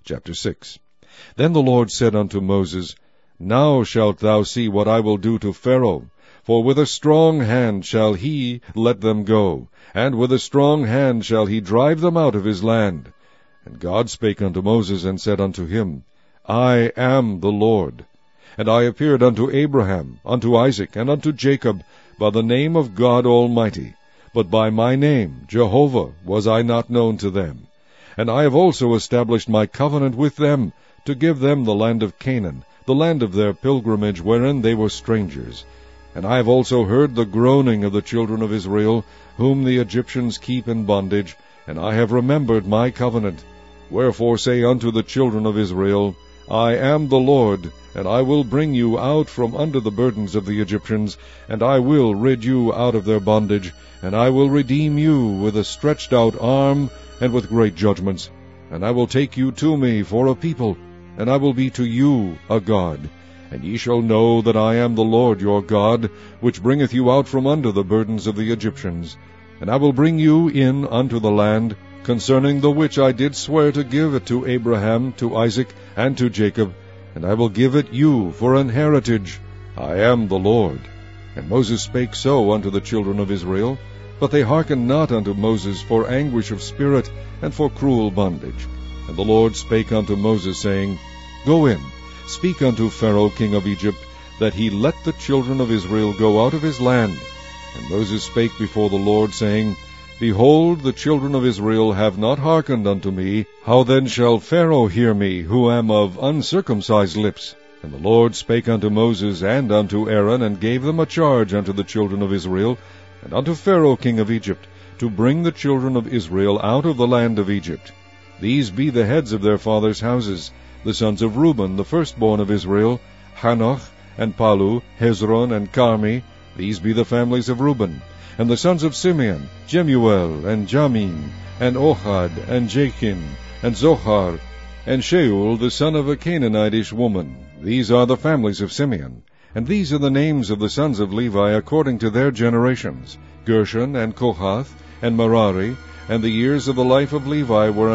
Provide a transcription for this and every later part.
Chapter 6. Then the Lord said unto Moses, Now shalt thou see what I will do to Pharaoh, for with a strong hand shall he let them go, and with a strong hand shall he drive them out of his land. And God spake unto Moses, and said unto him, I am the Lord. And I appeared unto Abraham, unto Isaac, and unto Jacob, by the name of God Almighty, but by my name, Jehovah, was I not known to them. And I have also established my covenant with them, to give them the land of Canaan, the land of their pilgrimage, wherein they were strangers. And I have also heard the groaning of the children of Israel, whom the Egyptians keep in bondage, and I have remembered my covenant. Wherefore say unto the children of Israel, I am the Lord, and I will bring you out from under the burdens of the Egyptians, and I will rid you out of their bondage, and I will redeem you with a stretched out arm, and with great judgments. And I will take you to me for a people, and I will be to you a God. And ye shall know that I am the Lord your God, which bringeth you out from under the burdens of the Egyptians. And I will bring you in unto the land, concerning the which I did swear to give it to Abraham, to Isaac, and to Jacob, and I will give it you for an heritage. I am the Lord. And Moses spake so unto the children of Israel, but they hearkened not unto Moses for anguish of spirit, and for cruel bondage. And the Lord spake unto Moses, saying, Go in, speak unto Pharaoh king of Egypt, that he let the children of Israel go out of his land. And Moses spake before the Lord, saying, Behold, the children of Israel have not hearkened unto me. How then shall Pharaoh hear me, who am of uncircumcised lips? And the Lord spake unto Moses and unto Aaron, and gave them a charge unto the children of Israel, and unto Pharaoh king of Egypt, to bring the children of Israel out of the land of Egypt. These be the heads of their fathers' houses, the sons of Reuben, the firstborn of Israel, Hanoch, and Palu, Hezron, and Carmi. These be the families of Reuben. And the sons of Simeon, Jemuel, and Jamin, and Ohad, and Jachin, and Zohar, and Shaul, the son of a Canaanitish woman. These are the families of Simeon. And these are the names of the sons of Levi according to their generations, Gershon, and Kohath, and Merari. And the years of the life of Levi were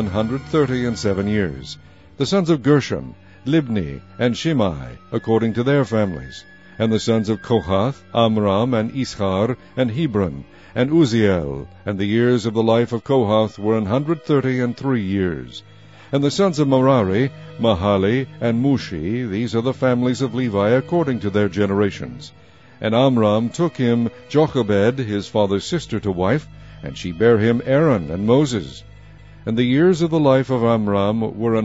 137 years. The sons of Gershon, Libni, and Shimei, according to their families. And the sons of Kohath, Amram, and Ishar, and Hebron, and Uzziel. And the years of the life of Kohath were 133 years. And the sons of Merari, Mahali, and Mushi. These are the families of Levi according to their generations. And Amram took him Jochebed, his father's sister, to wife, and she bare him Aaron and Moses. And the years of the life of Amram were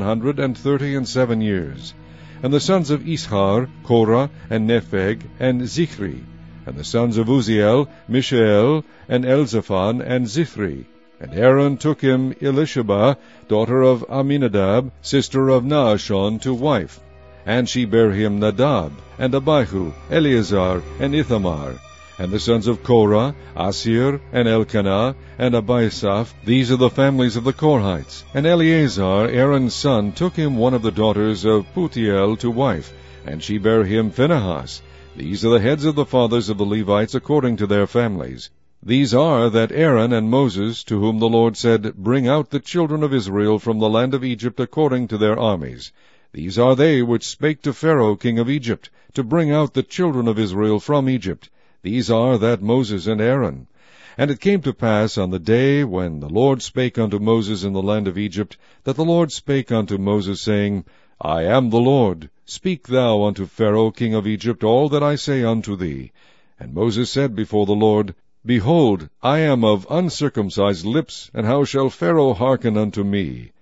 137 years. And the sons of Ishar, Korah, and Nepheg, and Zichri. And the sons of Uzziel, Mishael, and Elzaphan, and Zithri. And Aaron took him Elisheba, daughter of Aminadab, sister of Naashon, to wife. And she bare him Nadab, and Abihu, Eleazar, and Ithamar. And the sons of Korah, Asir, and Elkanah, and Abiasaph. These are the families of the Korhites. And Eleazar, Aaron's son, took him one of the daughters of Putiel to wife, and she bare him Phinehas. These are the heads of the fathers of the Levites according to their families. These are that Aaron and Moses, to whom the Lord said, Bring out the children of Israel from the land of Egypt according to their armies. These are they which spake to Pharaoh king of Egypt, to bring out the children of Israel from Egypt. These are that Moses and Aaron. And it came to pass on the day when the Lord spake unto Moses in the land of Egypt, that the Lord spake unto Moses, saying, I am the Lord. Speak thou unto Pharaoh king of Egypt all that I say unto thee. And Moses said before the Lord, Behold, I am of uncircumcised lips, and how shall Pharaoh hearken unto me?